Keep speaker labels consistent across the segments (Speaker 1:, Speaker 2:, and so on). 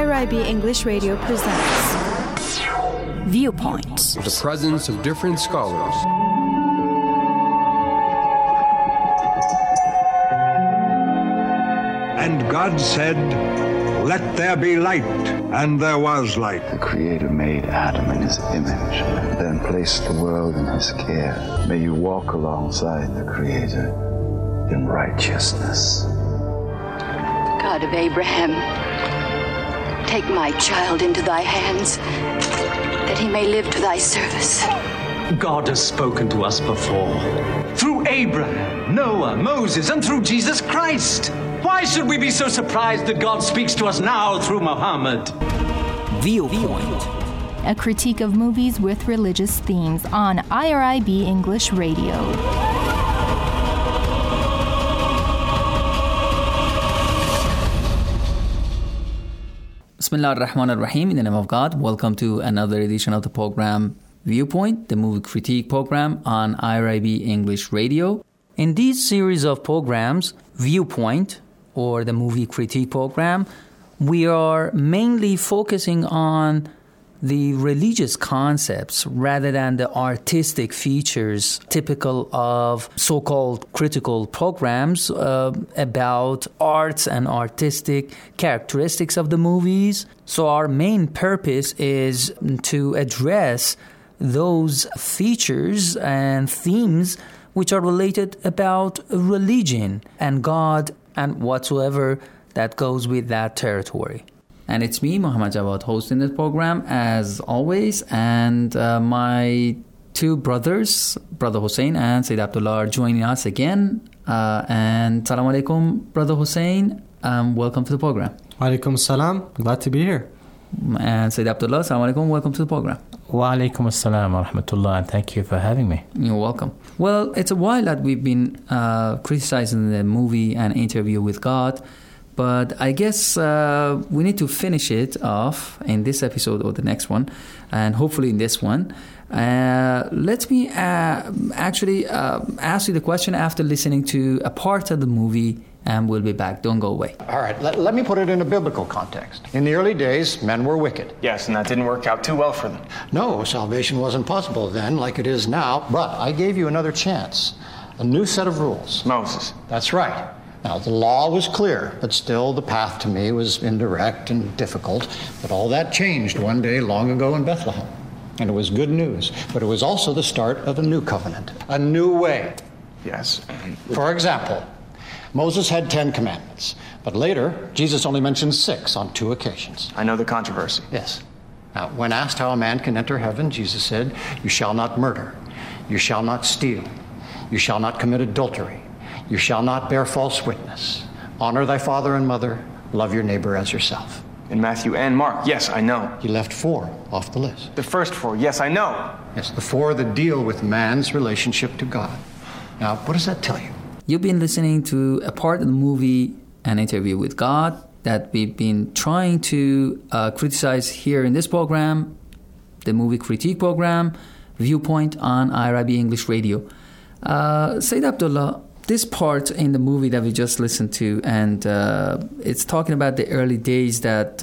Speaker 1: IRIB English Radio presents Viewpoint.
Speaker 2: The presence of different scholars.
Speaker 3: And God said, "Let there be light," and there was light.
Speaker 4: The Creator made Adam in His image, then placed the world in His care. May you walk alongside the Creator in righteousness.
Speaker 5: God of Abraham, take my child into thy hands, that he may live to thy service.
Speaker 6: God has spoken to us before, through Abraham, Noah, Moses, and through Jesus Christ. Why should we be so surprised that God speaks to us now through Muhammad?
Speaker 7: Viewpoint,
Speaker 1: a critique of movies with religious themes on IRIB English Radio.
Speaker 7: Bismillah ar-Rahman ar-Rahim. In the name of God, welcome to another edition of the program Viewpoint, the movie critique program on IRIB English Radio. In this series of programs, Viewpoint, or the movie critique program, we are mainly focusing on the religious concepts rather than the artistic features typical of so-called critical programs about arts and artistic characteristics of the movies. So our main purpose is to address those features and themes which are related about religion and God and whatsoever that goes with that territory. And it's me, Muhammad Jawad, hosting this program as always, and my two brothers, Brother Hussein and Sayyid Abdullah, are joining us again. And Salaam Alaikum, Brother Hussein, welcome to the program.
Speaker 8: Walaikum Salam, glad to be here.
Speaker 7: And Sayyid Abdullah, Salaam Alaikum, welcome to the program.
Speaker 9: Wa alaikum assalam wa rahmatullah, and thank you for having me.
Speaker 7: You're welcome. Well, it's a while that we've been criticizing the movie and Interview with God, but I guess we need to finish it off in this episode or the next one, and hopefully in this one. Let me actually ask you the question after listening to a part of the movie, and we'll be back. Don't go away.
Speaker 10: All right, let me put it in a biblical context. In the early days, men were wicked.
Speaker 11: Yes, and that didn't work out too well for them.
Speaker 10: No, salvation wasn't possible then like it is now, but I gave you another chance. A new set of rules.
Speaker 11: Moses.
Speaker 10: That's right. Now, the law was clear, but still the path to me was indirect and difficult. But all that changed one day long ago in Bethlehem. And it was good news, but it was also the start of a new covenant, a new way.
Speaker 11: Yes.
Speaker 10: For example, Moses had 10 commandments, but later, Jesus only mentioned 6 on 2 occasions.
Speaker 11: I know the controversy.
Speaker 10: Yes. Now, when asked how a man can enter heaven, Jesus said, "You shall not murder. You shall not steal. You shall not commit adultery. You shall not bear false witness. Honor thy father and mother. Love your neighbor as yourself."
Speaker 11: In Matthew and Mark, yes, I know.
Speaker 10: He left 4 off the list.
Speaker 11: The first 4, yes, I know.
Speaker 10: Yes, the 4 that deal with man's relationship to God. Now, what does that tell you?
Speaker 7: You've been listening to a part of the movie, An Interview with God, that we've been trying to criticize here in this program, the movie critique program, Viewpoint on IRIB English Radio. Sayyid Abdullah, this part in the movie that we just listened to, and it's talking about the early days that,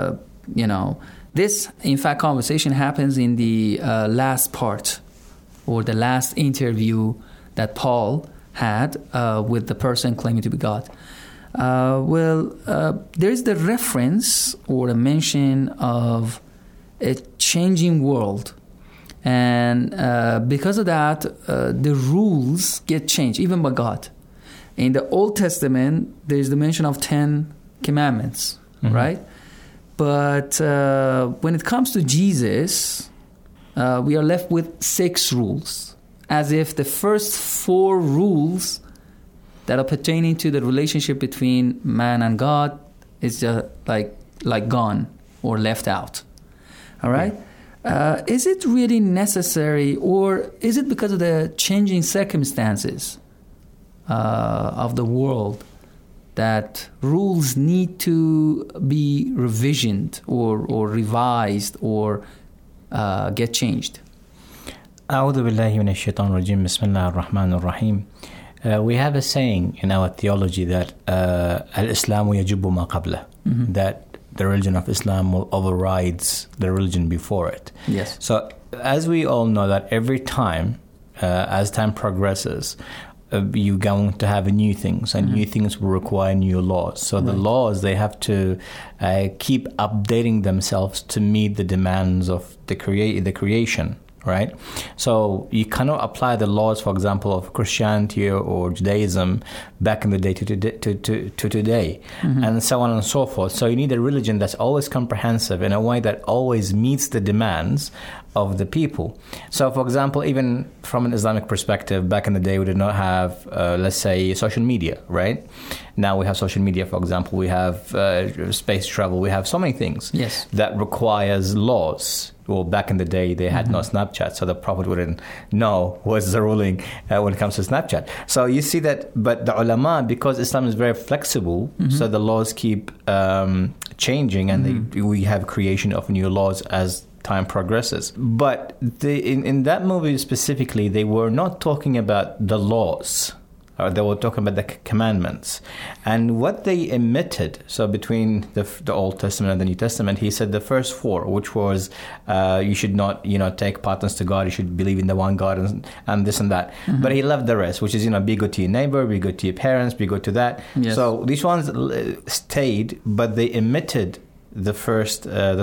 Speaker 7: this, in fact, conversation happens in the last part, or the last interview that Paul had with the person claiming to be God. There's the reference or a mention of a changing world. And because of that, the rules get changed, even by God. In the Old Testament, there's the mention of 10 commandments, right? But when it comes to Jesus, we are left with 6 rules, as if the first 4 rules that are pertaining to the relationship between man and God is just like gone or left out. All right? Is it really necessary, or is it because of the changing circumstances of the world that rules need to be revisioned or revised or get changed?
Speaker 9: أعوذ بالله من الشيطان الرجيم بسم الله الرحمن الرحيم. We have a saying in our theology that الإسلام يجب ما قبله, that the religion of Islam will override the religion before it.
Speaker 7: Yes.
Speaker 9: So as we all know that every time, as time progresses, you're going to have new things, and new things will require new laws. So the laws, they have to keep updating themselves to meet the demands of the creation. Right? So you cannot apply the laws, for example, of Christianity or Judaism back in the day to today, and so on and so forth. So you need a religion that's always comprehensive in a way that always meets the demands of the people. So, for example, even from an Islamic perspective, back in the day, we did not have, let's say, social media, right? Now we have social media, for example. We have space travel. We have so many things that requires laws. Well, back in the day, they had no Snapchat, so the Prophet wouldn't know what's the ruling when it comes to Snapchat. So you see that, but the ulama, because Islam is very flexible, so the laws keep changing, and we have creation of new laws as time progresses. But in that movie specifically, they were not talking about the laws. Or they were talking about the commandments. And what they omitted, so between the Old Testament and the New Testament, he said the first 4, which was you should not, take partners to God, you should believe in the one God and this and that. But he left the rest, which is, be good to your neighbor, be good to your parents, be good to that. Yes. So these ones stayed, but they omitted the first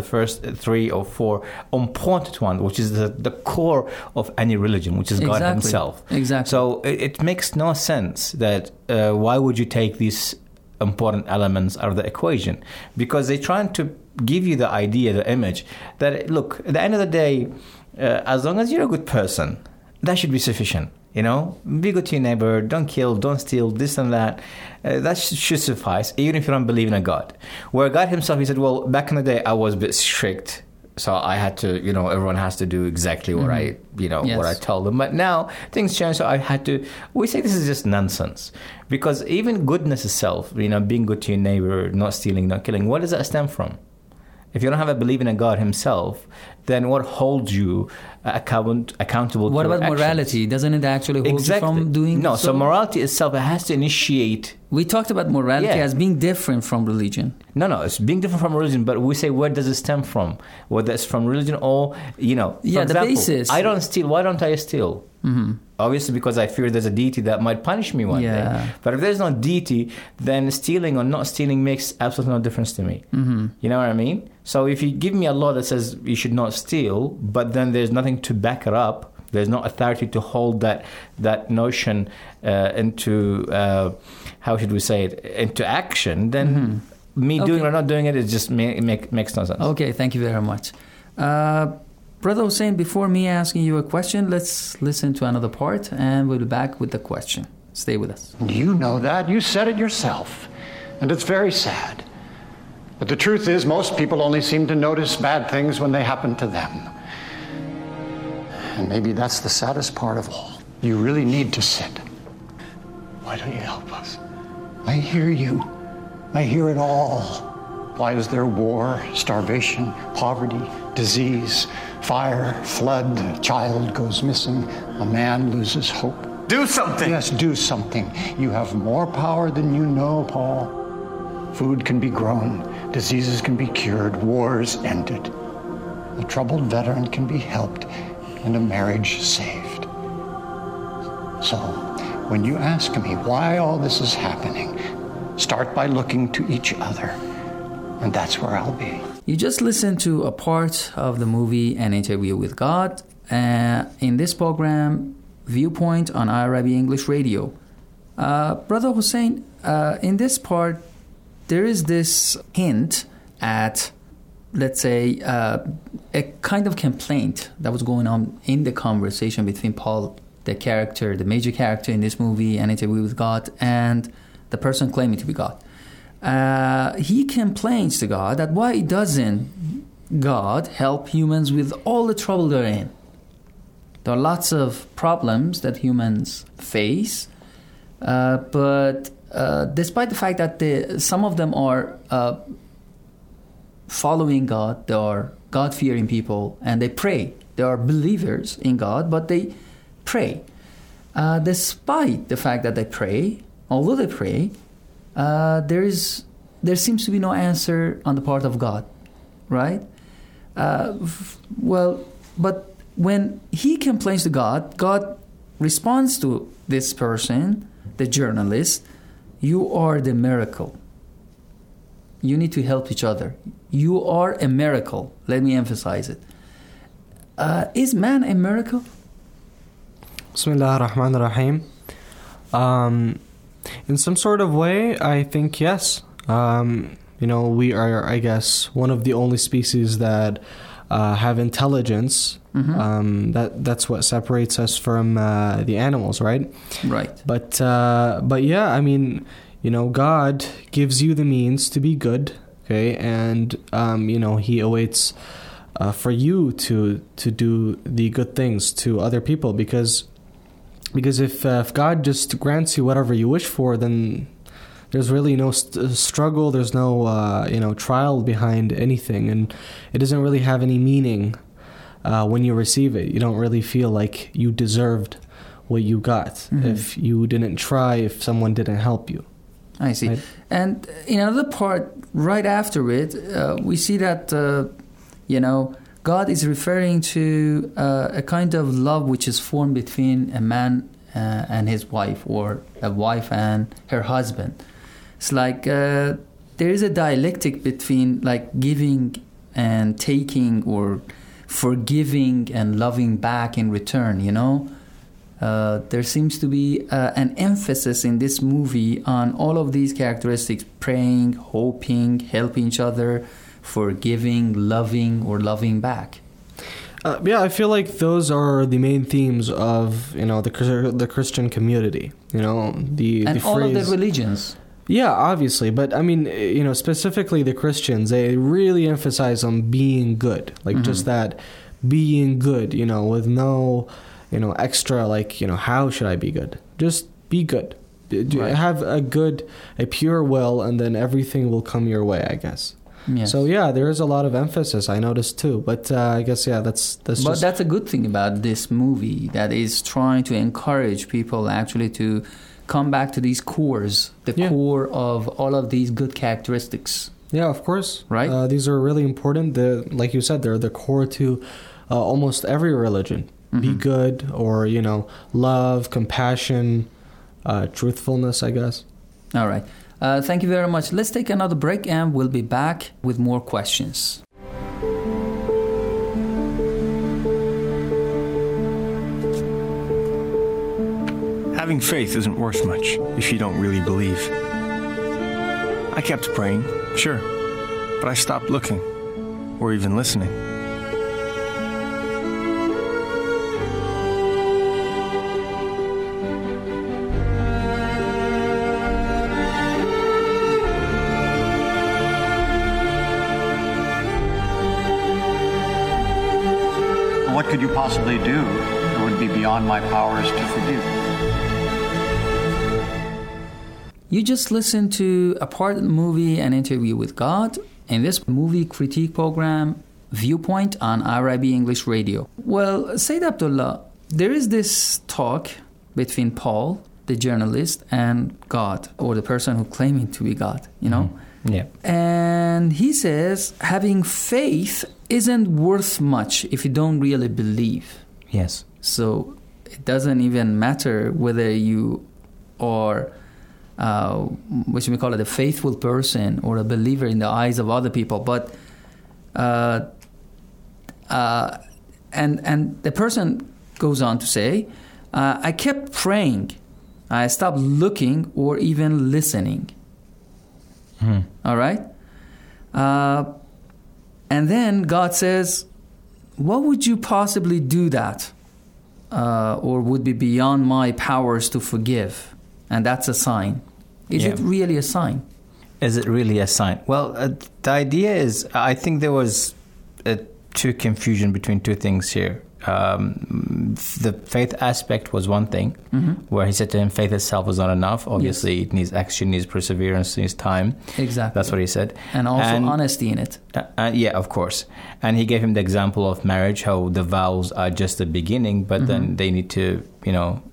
Speaker 9: 3 or 4 important ones, which is the core of any religion, which is God himself.
Speaker 7: Exactly.
Speaker 9: So it makes no sense that why would you take these important elements out of the equation? Because they're trying to give you the idea, the image, that, look, at the end of the day, as long as you're a good person, that should be sufficient. Be good to your neighbor, don't kill, don't steal, this and that. That should suffice, even if you don't believe in a God. Where God himself, he said, well, back in the day, I was a bit strict. So I had to, everyone has to do exactly what what I told them. But now things change, so I had to, we say this is just nonsense. Because even goodness itself, being good to your neighbor, not stealing, not killing, where does that stem from? If you don't have a belief in a God himself, then what holds you accountable
Speaker 7: What
Speaker 9: to
Speaker 7: about
Speaker 9: actions?
Speaker 7: Morality? Doesn't it actually hold you from doing
Speaker 9: No, so morality itself, it has to initiate.
Speaker 7: We talked about morality as being different from religion.
Speaker 9: No, it's being different from religion, but we say, where does it stem from? Whether it's from religion or, for example,
Speaker 7: the basis.
Speaker 9: I don't steal. Why don't I steal? Obviously, because I fear there's a deity that might punish me one day. But if there's no deity, then stealing or not stealing makes absolutely no difference to me. You know what I mean? So if you give me a law that says you should not steal, but then there's nothing to back it up, there's no authority to hold that notion into, how should we say it, into action, then doing or not doing it just makes no sense.
Speaker 7: Okay, thank you very much. Brother Hussein, before me asking you a question, let's listen to another part, and we'll be back with the question. Stay with us.
Speaker 10: You know that. You said it yourself. And it's very sad. But the truth is, most people only seem to notice bad things when they happen to them. And maybe that's the saddest part of all. You really need to sit. Why don't you help us? I hear you. I hear it all. Why is there war, starvation, poverty, disease, fire, flood, a child goes missing, a man loses hope?
Speaker 11: Do something!
Speaker 10: Yes, do something. You have more power than you know, Paul. Food can be grown, diseases can be cured, wars ended. A troubled veteran can be helped, and a marriage saved. So, when you ask me why all this is happening, start by looking to each other, and that's where I'll be.
Speaker 7: You just listened to a part of the movie An Interview with God in this program, Viewpoint on IRIB English Radio. Brother Hussein, in this part, there is this hint at, let's say, a kind of complaint that was going on in the conversation between Paul, the major character in this movie, An Interview with God, and the person claiming to be God. He complains to God that why doesn't God help humans with all the trouble they're in? There are lots of problems that humans face, but despite the fact that some of them are following God, they are God-fearing people, and they pray. They are believers in God, but they pray. Despite the fact that they pray, although they pray, there is there seems to be no answer on the part of God, right? But when he complains to God, God responds to this person, the journalist, you are the miracle. You need to help each other. You are a miracle. Let me emphasize it. Is man a miracle?
Speaker 8: Bismillah ar-Rahman ar-Rahim. In some sort of way, I think yes. We are, I guess, one of the only species that have intelligence. Mm-hmm. That's what separates us from the animals, right?
Speaker 7: Right.
Speaker 8: But yeah, I mean, God gives you the means to be good, okay, and He awaits for you to do the good things to other people, because if God just grants you whatever you wish for, then there's really no struggle, there's no trial behind anything, and it doesn't really have any meaning when you receive it. You don't really feel like you deserved what you got if you didn't try, if someone didn't help you.
Speaker 7: I see. Right? And in another part, right after it, we see that, God is referring to a kind of love which is formed between a man and his wife, or a wife and her husband. It's like there is a dialectic between like giving and taking, or forgiving and loving back in return, There seems to be an emphasis in this movie on all of these characteristics: praying, hoping, helping each other, forgiving, loving, or loving back.
Speaker 8: I feel like those are the main themes of the Christian community. And
Speaker 7: all of the religions.
Speaker 8: Yeah, obviously, but I mean, specifically the Christians, they really emphasize on being good, like just that being good, with no extra, like, how should I be good? Just be good. Right. Have a pure will, and then everything will come your way, I guess. Yes. So yeah, there is a lot of emphasis, I noticed too. But I guess that's just.
Speaker 7: But that's a good thing about this movie, that is trying to encourage people actually to come back to these cores, core of all of these good characteristics.
Speaker 8: Yeah, of course.
Speaker 7: Right.
Speaker 8: These are really important. Like you said, they're the core to almost every religion. Be good, or love, compassion, truthfulness, I guess.
Speaker 7: All right. Thank you very much. Let's take another break, and we'll be back with more questions.
Speaker 11: Having faith isn't worth much if you don't really believe. I kept praying, sure, but I stopped looking, or even listening.
Speaker 10: What could you possibly do that would be beyond my powers to forgive?
Speaker 7: You just listened to a part of the movie, An Interview with God, in this movie critique program, Viewpoint, on IRIB English Radio. Well, Sayyid Abdullah, there is this talk between Paul, the journalist, and God, or the person who claiming to be God,
Speaker 9: Yeah.
Speaker 7: And he says, having faith isn't worth much if you don't really believe.
Speaker 9: Yes.
Speaker 7: So it doesn't even matter whether you are, what we call it, a faithful person or a believer in the eyes of other people. But and the person goes on to say, I kept praying. I stopped looking or even listening. All right? And then God says, what would you possibly do that? Or would be beyond my powers to forgive? And that's a sign. Is it really a sign?
Speaker 9: Is it really a sign? Well, the idea is, I think there was two confusion between two things here. The faith aspect was one thing, where he said to him, faith itself was not enough. Obviously, it needs action, needs perseverance, needs time.
Speaker 7: Exactly.
Speaker 9: That's what he said.
Speaker 7: And also honesty in it.
Speaker 9: Yeah, of course. And he gave him the example of marriage, how the vows are just the beginning, but then they need to,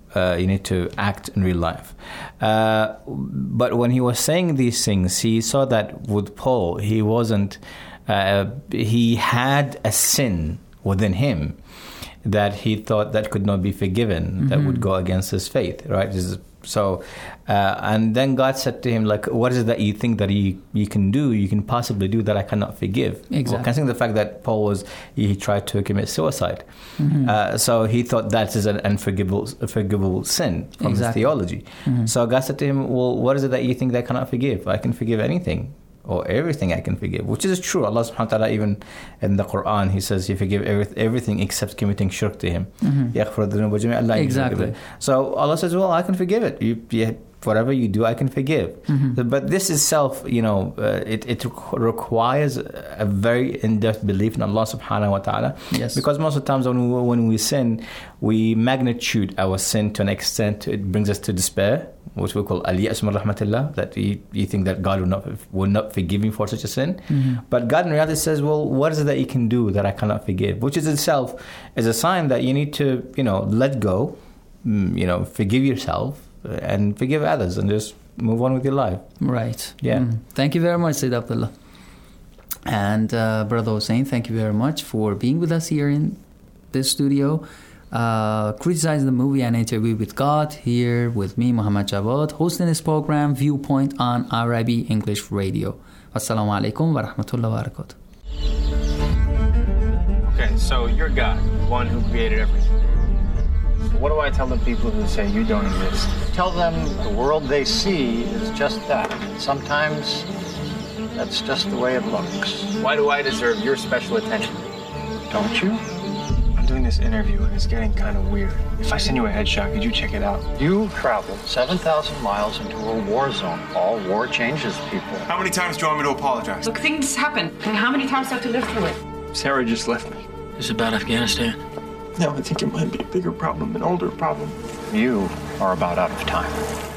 Speaker 9: you need to act in real life. But when he was saying these things, he saw that with Paul, he wasn't. He had a sin within him that he thought that could not be forgiven, that would go against his faith, right? So, and then God said to him, like, what is it that you think that you can possibly do that I cannot forgive?
Speaker 7: Exactly.
Speaker 9: Well, considering the fact that Paul he tried to commit suicide. So he thought that is an unforgivable sin from his theology. So God said to him, well, what is it that you think that I cannot forgive? I can forgive anything. Or everything I can forgive, which is true. Allah subhanahu wa ta'ala, even in the Quran, He says He forgive everything except committing shirk to Him. Exactly. So Allah says, well, I can forgive it. Whatever you do, I can forgive. But this itself, it requires a very in-depth belief in Allah subhanahu wa ta'ala.
Speaker 7: Yes.
Speaker 9: Because most of the times when we sin, we magnitude our sin to an extent it brings us to despair, which we call al-ya'as min rahmatillah, that you think that God will not forgive you for such a sin. But God in reality says, well, what is it that you can do that I cannot forgive? Which is itself is a sign that you need to, let go, forgive yourself, and forgive others and just move on with your life.
Speaker 7: Right.
Speaker 9: Yeah.
Speaker 7: Thank you very much, Sayyid Abdullah. And Brother Hussein, thank you very much for being with us here in this studio, criticizing the movie And Interview with God, here with me, Muhammad Jawad, hosting this program, Viewpoint, on IRIB English Radio. Assalamu alaikum wa rahmatullahi wa barakatuh.
Speaker 11: Okay, so you're God, the one who created everything. What do I tell the people who say you don't exist?
Speaker 10: Tell them the world they see is just that. Sometimes that's just the way it looks.
Speaker 11: Why do I deserve your special attention?
Speaker 10: Don't you?
Speaker 11: I'm doing this interview and it's getting kind of weird. If I send you a headshot, could you check it out?
Speaker 10: You traveled 7,000 miles into a war zone. All war changes people.
Speaker 11: How many times do you want me to apologize?
Speaker 12: Look, things happen. And how many times do I have to live through it?
Speaker 11: Sarah just left me.
Speaker 13: It's about Afghanistan.
Speaker 11: No, I think it might be a bigger problem, an older problem.
Speaker 10: You are about out of time.